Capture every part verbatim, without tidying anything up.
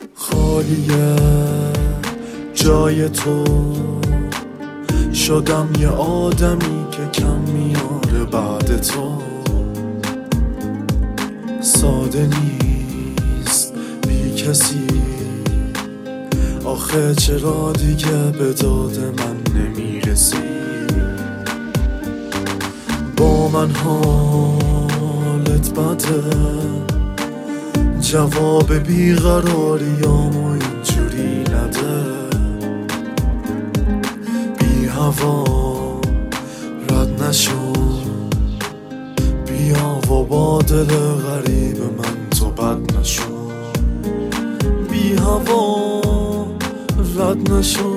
خالیه جای تو، شدم یه آدمی که کم میاره بعد تو. ساده نیست بی کسی، آخه چرا دیگه به داد من نمیرسی؟ با من حالت بده، جواب بیقراریامو اینجوری نده. بی هوا رد نشو، بیا و با دل غریب من تو بد نشو. بی هوا رد نشو،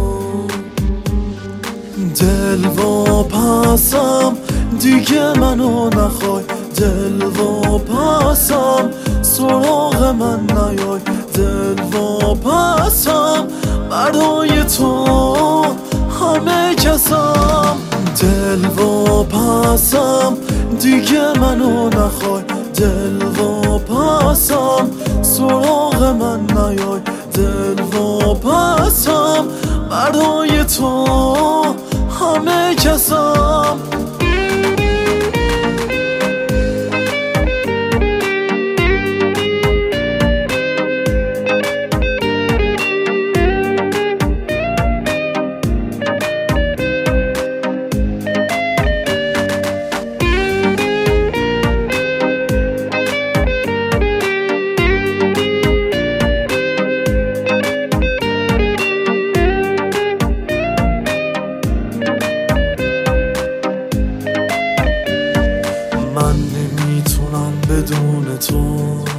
دل و پسم دیگه منو نخوای. دل و پسم سراغ من نیای. دل و پسم برای تو همه کسم. دل و پسم دیگه منو نخوای. دل و پسم سراغ من نیای. دل و پسم برای تو همه کسم. من نمیتونم بدون تو،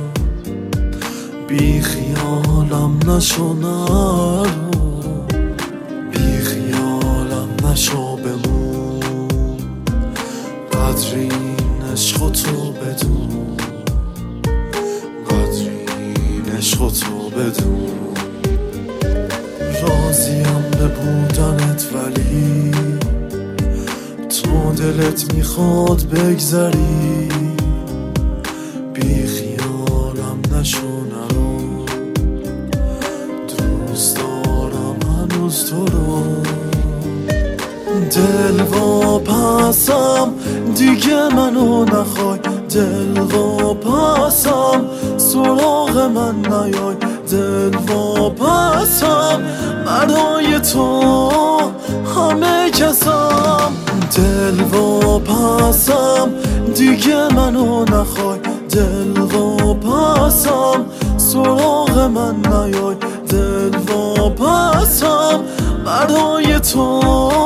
بی خیالم نشو نرو. بی خیالم نشو بمون، قدر این عشق تو بدون. قدر این عشق تو بدون. راضیم به بودنت ولی تو دلت میخواد بگذری. بی خیالم نشو نرو، دوست دارم هنوز تو رو. دل و پسم دیگه منو نخوای. دل و پسم سراغ من نیای. دل و پسم برای تو همه کسم. دل و پسم دیگه منو نخوای. دل و پسم سراغ من نیای. دل و پسم برای تو